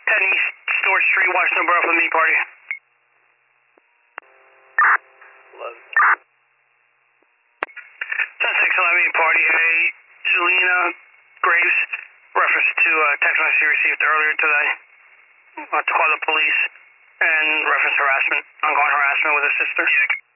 10 East Storage Street, Washington Borough for the meat party. 10-6-11 meat party. A Zelina Graves, reference to a text message she received earlier today. To call the police and reference harassment, ongoing harassment with her sister.